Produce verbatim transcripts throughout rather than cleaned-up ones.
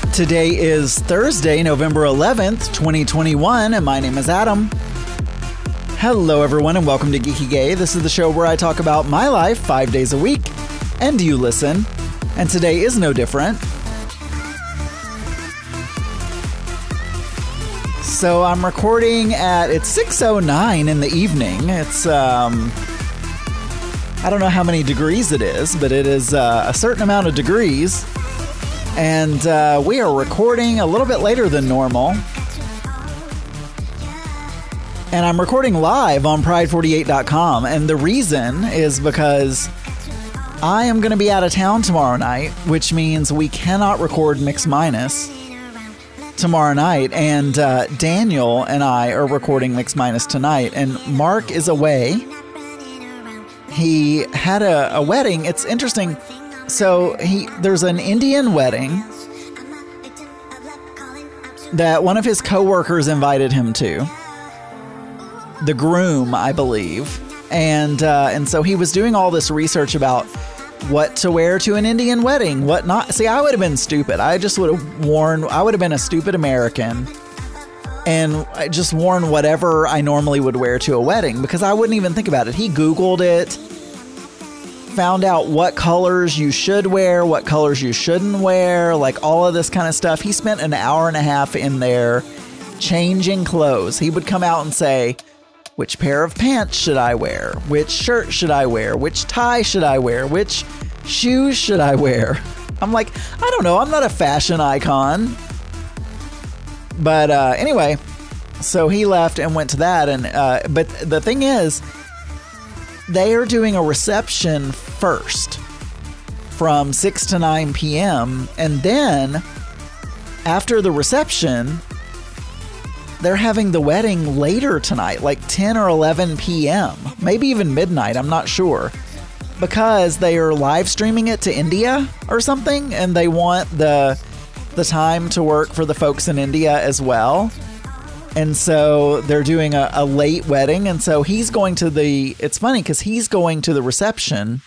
Today is Thursday, November eleventh, twenty twenty-one, and my name is Adam. Hello, everyone, and welcome to Geeky Gay. This is the show where I talk about my life five days a week, and you listen. And today is no different. So I'm recording at, it's six oh nine in the evening. It's, um, I don't know how many degrees it is, but it is uh, a certain amount of degrees. And uh, we are recording a little bit later than normal. And I'm recording live on pride forty-eight dot com. And the reason is because I am going to be out of town tomorrow night, which means we cannot record Mix Minus tomorrow night. And uh, Daniel and I are recording Mix Minus tonight. And Mark is away. He had a, a wedding. It's interesting. So he there's an Indian wedding that one of his coworkers invited him to. The groom, I believe. And uh, and so he was doing all this research about what to wear to an Indian wedding, what not. See, I would have been stupid. I just would have worn, I would have been a stupid American and I just worn whatever I normally would wear to a wedding because I wouldn't even think about it. He Googled it. Found out what colors you should wear, what colors you shouldn't wear, like all of this kind of stuff. He spent an hour and a half in there changing clothes. He would come out and say, which pair of pants should I wear? Which shirt should I wear? Which tie should I wear? Which shoes should I wear? I'm like, I don't know. I'm not a fashion icon. But uh, anyway, so he left and went to that. And uh, but the thing is, they are doing a reception first from six to nine p.m. And then after the reception, they're having the wedding later tonight, like ten or eleven p.m., maybe even midnight. I'm not sure, because they are live streaming it to India or something. And they want the the time to work for the folks in India as well. And so they're doing a, a late wedding. And so he's going to the, it's funny because he's going to the reception,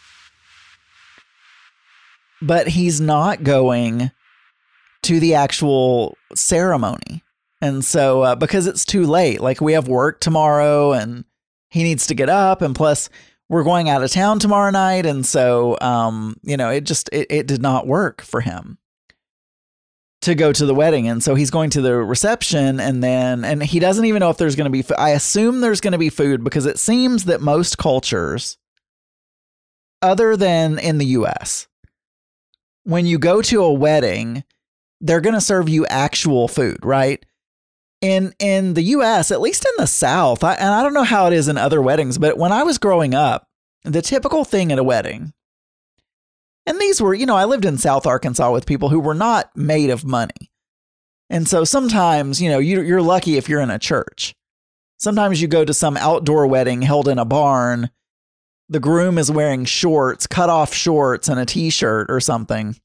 but he's not going to the actual ceremony. And so, uh, because it's too late, like we have work tomorrow and he needs to get up, and plus we're going out of town tomorrow night. And so, um, you know, it just, it, it did not work for him to go to the wedding. And so he's going to the reception, and then, and he doesn't even know if there's going to be, I assume there's going to be food, because it seems that most cultures, other than in the U S, when you go to a wedding, they're going to serve you actual food, right? In, in the U S, at least in the South, I, and I don't know how it is in other weddings, but when I was growing up, the typical thing at a wedding, and these were, you know, I lived in South Arkansas with people who were not made of money. And so sometimes, you know, you, you're lucky if you're in a church. Sometimes you go to some outdoor wedding held in a barn. The groom is wearing shorts, cut off shorts, and a t-shirt or something.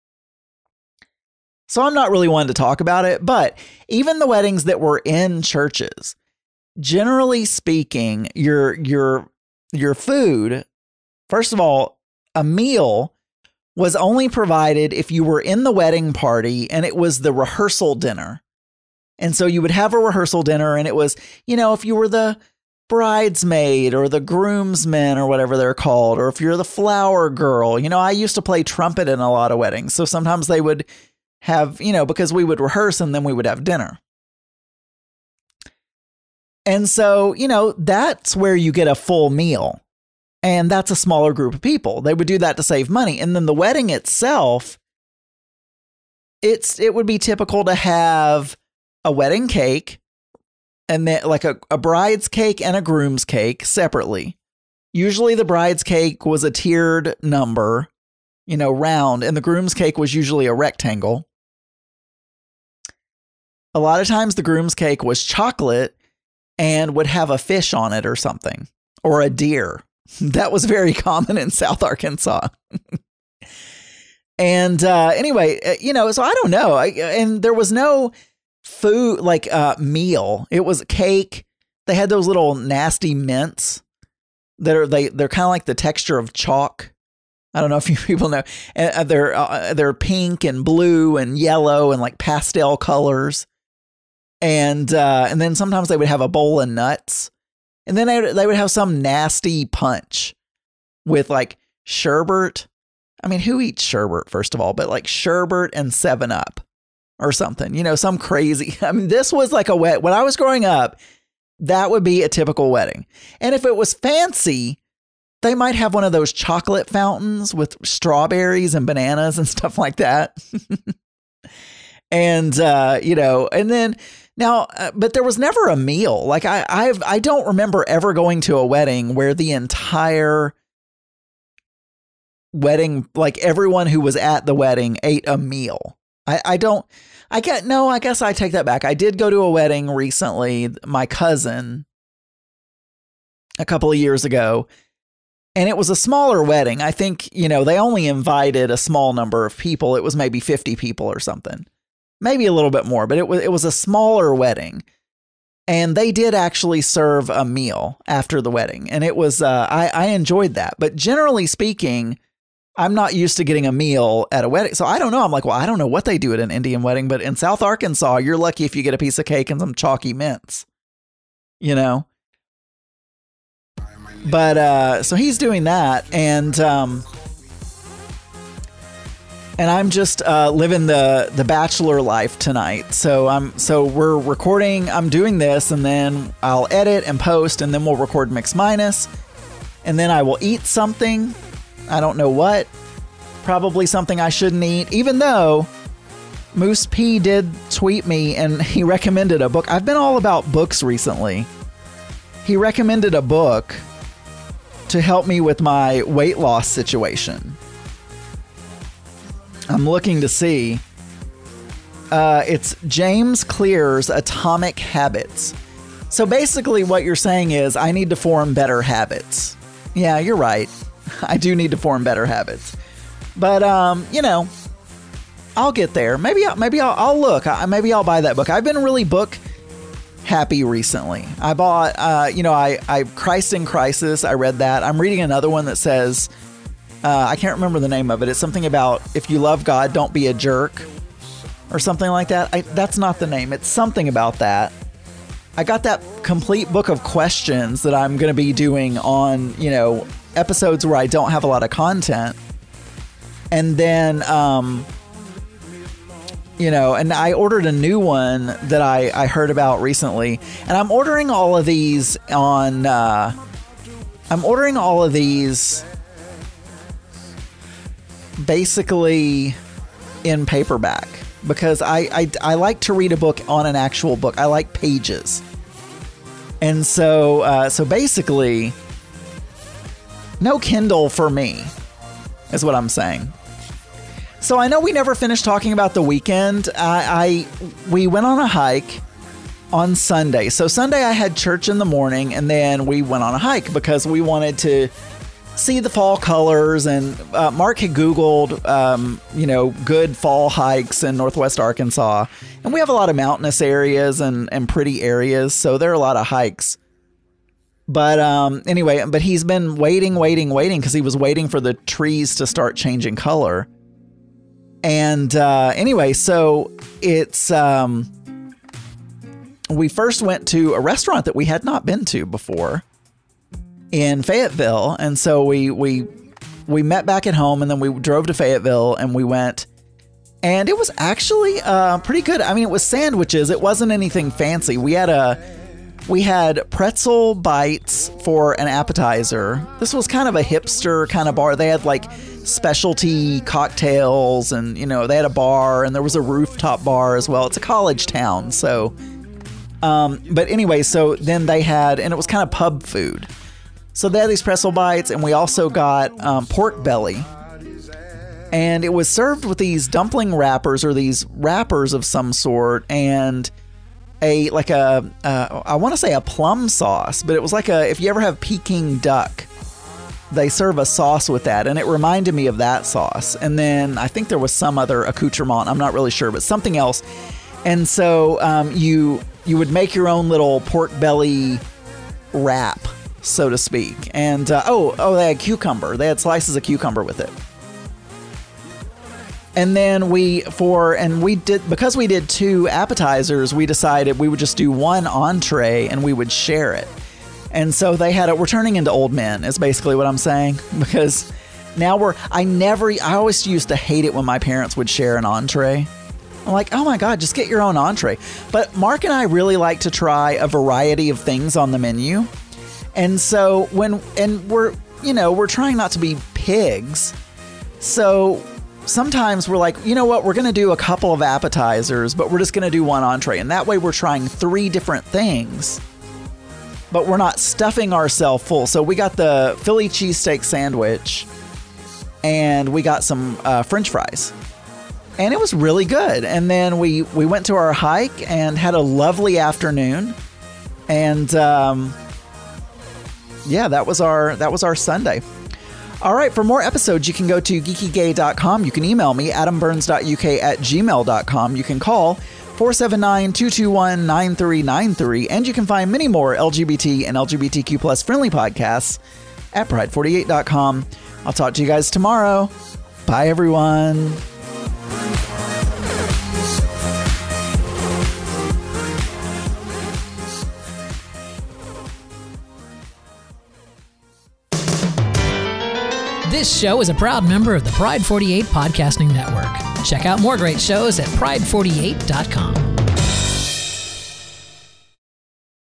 So I'm not really one to talk about it, but even the weddings that were in churches, generally speaking, your, your, your food, first of all, a meal was only provided if you were in the wedding party and it was the rehearsal dinner. And so you would have a rehearsal dinner, and it was, you know, if you were the bridesmaid or the groomsman or whatever they're called, or if you're the flower girl. You know, I used to play trumpet in a lot of weddings. So sometimes they would have, you know, because we would rehearse and then we would have dinner. And so, you know, that's where you get a full meal. And that's a smaller group of people. They would do that to save money. And then the wedding itself, it's it would be typical to have a wedding cake, and then like a, a bride's cake and a groom's cake separately. Usually the bride's cake was a tiered number, you know, round, and the groom's cake was usually a rectangle. A lot of times the groom's cake was chocolate and would have a fish on it or something, or a deer. That was very common in South Arkansas. And uh, anyway, you know, so I don't know. I, and there was no food, like uh, meal. It was cake. They had those little nasty mints that are, they, they're kind of like the texture of chalk. I don't know if you people know. Uh, they're uh, they're pink and blue and yellow and like pastel colors. And uh, and then sometimes they would have a bowl of nuts. And then they, they would have some nasty punch with like sherbet. I mean, who eats sherbet, first of all? But like sherbet and seven up or something, you know, some crazy. I mean, this was like a wet. When I was growing up, that would be a typical wedding. And if it was fancy, they might have one of those chocolate fountains with strawberries and bananas and stuff like that. and, uh, you know, and then now, uh, but there was never a meal. Like I, I've, I don't remember ever going to a wedding where the entire wedding, like everyone who was at the wedding ate a meal. I, I don't, I get, no, I guess I take that back. I did go to a wedding recently, my cousin, a couple of years ago. And it was a smaller wedding. I think, you know, they only invited a small number of people. It was maybe fifty people or something, maybe a little bit more, but it was, it was a smaller wedding. And they did actually serve a meal after the wedding. And it was, uh, I, I enjoyed that. But generally speaking, I'm not used to getting a meal at a wedding. So I don't know. I'm like, well, I don't know what they do at an Indian wedding, but in South Arkansas, you're lucky if you get a piece of cake and some chalky mints, you know? But, uh, so he's doing that, and, um, and I'm just, uh, living the, the bachelor life tonight. So I'm, so we're recording, I'm doing this, and then I'll edit and post, and then we'll record Mix Minus, and then I will eat something. I don't know what, probably something I shouldn't eat, even though Moose P did tweet me and he recommended a book. I've been all about books recently. He recommended a book to help me with my weight loss situation. I'm looking to see. Uh, it's James Clear's Atomic Habits. So basically what you're saying is I need to form better habits. Yeah, you're right. I do need to form better habits. But, um, you know, I'll get there. Maybe, I'll, maybe I'll, I'll look. I, maybe I'll buy that book. I've been really book happy recently. I bought, uh, you know, I, I, Christ in Crisis. I read that. I'm reading another one that says, uh, I can't remember the name of it. It's something about if you love God, don't be a jerk or something like that. I, that's not the name. It's something about that. I got that complete book of questions that I'm going to be doing on, you know, episodes where I don't have a lot of content. And then, um, you know, and I ordered a new one that I, I heard about recently, and I'm ordering all of these on, uh, I'm ordering all of these basically in paperback because I, I, I like to read a book on an actual book. I like pages. And so, uh, so basically no Kindle for me is what I'm saying. So I know we never finished talking about the weekend. I, I we went on a hike on Sunday. So Sunday I had church in the morning, and then we went on a hike because we wanted to see the fall colors. And uh, Mark had Googled, um, you know, good fall hikes in Northwest Arkansas, and we have a lot of mountainous areas and and pretty areas, so there are a lot of hikes. But um, anyway, but he's been waiting, waiting, waiting because he was waiting for the trees to start changing color. And uh, anyway, so it's, um, we first went to a restaurant that we had not been to before in Fayetteville. And so we, we, we met back at home, and then we drove to Fayetteville and we went, and it was actually uh, pretty good. I mean, it was sandwiches. It wasn't anything fancy. We had a, we had pretzel bites for an appetizer. This was kind of a hipster kind of bar. They had like specialty cocktails, and, you know, they had a bar, and there was a rooftop bar as well. It's a college town. So, um, but anyway, so then they had, and it was kind of pub food. So they had these pretzel bites, and we also got um, pork belly. And it was served with these dumpling wrappers, or these wrappers of some sort, and a like a uh, I want to say a plum sauce, but it was like a, if you ever have Peking duck, they serve a sauce with that, and it reminded me of that sauce. And then I think there was some other accoutrement, I'm not really sure, but something else. And so um, you you would make your own little pork belly wrap, so to speak. And uh, oh oh they had cucumber. They had slices of cucumber with it. And then we, for, and we did, because we did two appetizers, we decided we would just do one entree and we would share it. And so they had it, we're turning into old men, is basically what I'm saying. Because now we're, I never, I always used to hate it when my parents would share an entree. I'm like, oh my God, just get your own entree. But Mark and I really like to try a variety of things on the menu. And so when, and we're, you know, we're trying not to be pigs. So sometimes we're like, you know what, we're going to do a couple of appetizers, but we're just going to do one entree. And that way we're trying three different things, but we're not stuffing ourselves full. So we got the Philly cheesesteak sandwich and we got some uh, French fries. And it was really good. And then we, we went to our hike and had a lovely afternoon. And um, yeah, that was our that was our Sunday. All right, for more episodes, you can go to geeky gay dot com. You can email me, adam burns dot u k at gmail dot com. You can call four seven nine, two two one, nine three nine three. And you can find many more L G B T and L G B T Q plus friendly podcasts at pride forty-eight dot com. I'll talk to you guys tomorrow. Bye, everyone. This show is a proud member of the Pride forty-eight Podcasting Network. Check out more great shows at pride forty-eight dot com.